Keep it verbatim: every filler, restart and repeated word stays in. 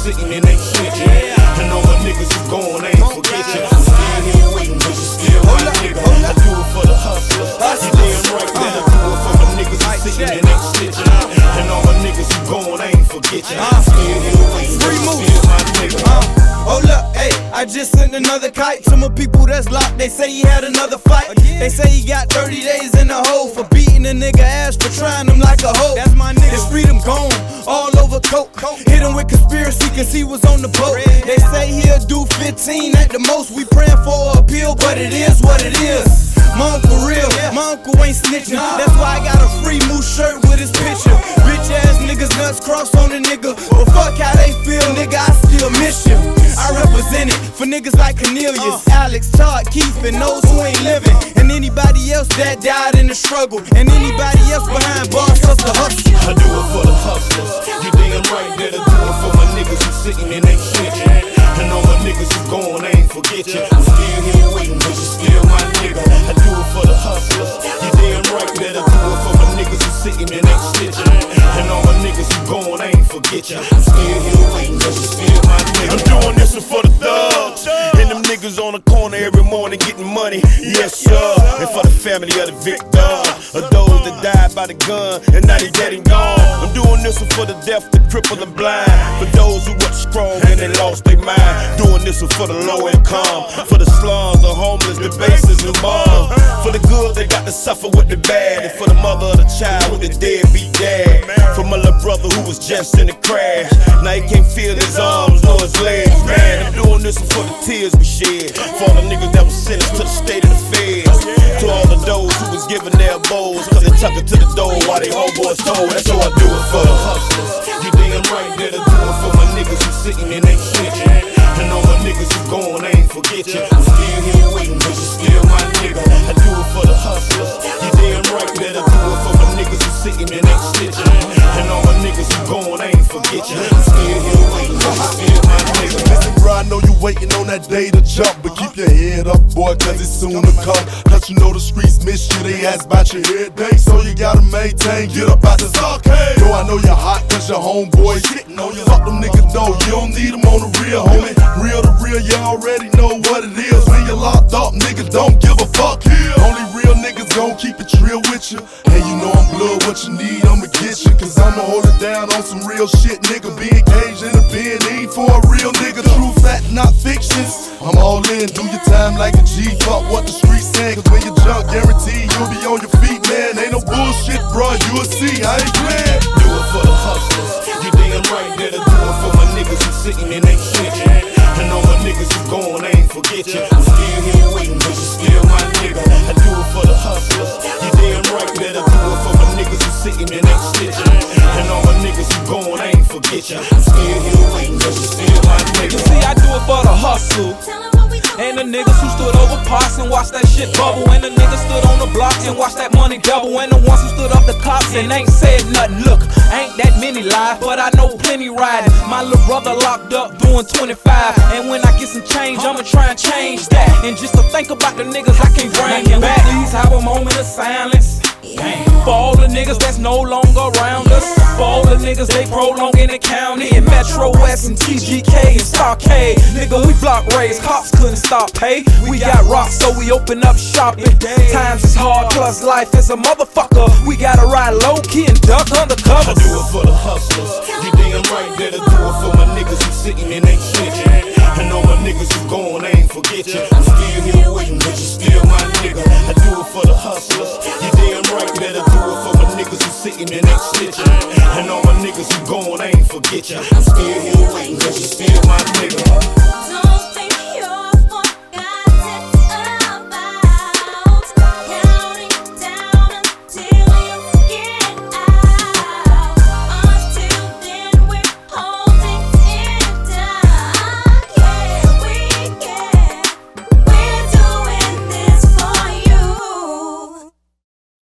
sitting and ain't snitching. And all my niggas who gone ain't forget you. I'm still here waiting, but you still my nigga. I do it for the hustlers. You damn right that I do it for the niggas who sitting and ain't snitching. And all my niggas who gone ain't forget you. I'm still here waiting, but you still my nigga. Hold up, hey, I just sent another kite to my people that's locked. They say he had another fight. They say he got thirty days in the hole for beating a nigga ass for trying him like a hoe. That's my nigga. His freedom gone, all over coke. Hit him with conspiracy cause he was on the boat. They say he'll do fifteen at the most. We praying for an appeal, but it is what it is. My uncle real, my uncle ain't snitching. That's why I got a free moose shirt with his picture. Bitch ass niggas nuts cross on the nigga. But fuck how they feel, nigga, I still miss you. I represent it for niggas like Cornelius, Alex, Todd, Keith, and those who ain't living. And anybody else that died in the struggle. And anybody else behind bars us to hustle. I do it for the hustlers. You damn right that I do it for my niggas who sitting and ain't snitching. And all my niggas who gone ain't forget you. I'm still here waiting, but you still my nigga. I do it for the hustlers. You damn right that I do it for my niggas who sitting and ain't snitching. And all my niggas who gone ain't forget you. I'm still here waiting, but you still my nigga. I'm doing this one for the thugs and them niggas on the corner every morning getting money. Yes sir. And for the family of the victims, of those that died by the gun and now they dead and gone. I'm doing this one for the deaf, the crippled, the blind. For those who were strong and they lost their mind. Doing this one for the low income, for the slums, the homeless, the bases, the moms. For the good they got to suffer with the bad. And for the mother of the child with the deadbeat dad. For my little brother who was just in the crash. Now he can't feel his arms nor his legs. Man, I'm doing this one for the tears we shed. For all the niggas that was sentenced to the state of the feds. To all of those who was giving their bows cause they tuck it to the door while they homeboys told. That's how I do it for the hustlers. You damn right that I do it for my niggas who sitting and ain't snitching. And all my niggas who gone ain't forget you. I'm still here waiting, but you still my nigga. I do it for the hustlers. You damn right that I do it for my niggas who sitting and ain't snitching. And all my niggas who gone ain't forget you. I'm still here waiting, but you still my nigga. Listen, bro, I know you waiting on that day to jump, but keep your head up, boy, cause it's soon to come. Cause you know the streets miss you, they ask about you every day. So you gotta maintain, get up out the stockade. Yo, I know you're hot cause your homeboy shitting on you. Fuck them niggas though, you don't need them on the real, homie. Real to real, you already know what it is. When you locked up, niggas don't give a fuck. Only real niggas gon' keep it real with you. Hey, you know I'm blood, what you need, I'ma get you. Cause I'ma hold it down on some real shit, nigga. Be engaged in a B and E for a real nigga. True fact, not fictions. I'm all in, do your time like a G. Fuck what the streets saying, cause when you're drunk, guaranteed you'll be on your feet, man. Ain't no bullshit, bro, you'll see, I ain't playing. Do it for the hustlers. You damn right that I do it for my niggas who sitting and ain't snitching. And all my niggas who gone ain't forget you. I'm still here waiting, but you still my nigga. I do it for the hustlers. You damn right that I do it for my niggas who sitting and ain't snitching. And all my niggas who gone ain't forget you. I'm still here waiting, but you still my nigga. See, I do it for the hustle. And the niggas who stood over pots and watched that shit bubble. And the niggas stood on the blocks and watched that money double. And the ones who stood up the cops and ain't said nothing. Look, ain't that many lies, but I know plenty riding. My little brother locked up doing twenty-five. And when I get some change, I'ma try and change that. And just to think about the niggas I can't bring them back. Please have a moment of silence. For all the niggas that's no longer around us. For all the niggas they prolong in the county. And Metro West and T G K and Starcade. Nigga, we block raised, cops couldn't stop pay. We got rocks, so we open up shopping. Times is hard, plus life is a motherfucker. We gotta ride low key and duck undercover. I do it for the hustlers. You damn right that I do it for my niggas who sitting and ain't snitching. And all my niggas who gone ain't forget you. I'm still here waiting, but you still my nigga. I do it for the hustlers. You damn right that I do it for my niggas who sitting and ain't snitching. And all my niggas who gone ain't forget you.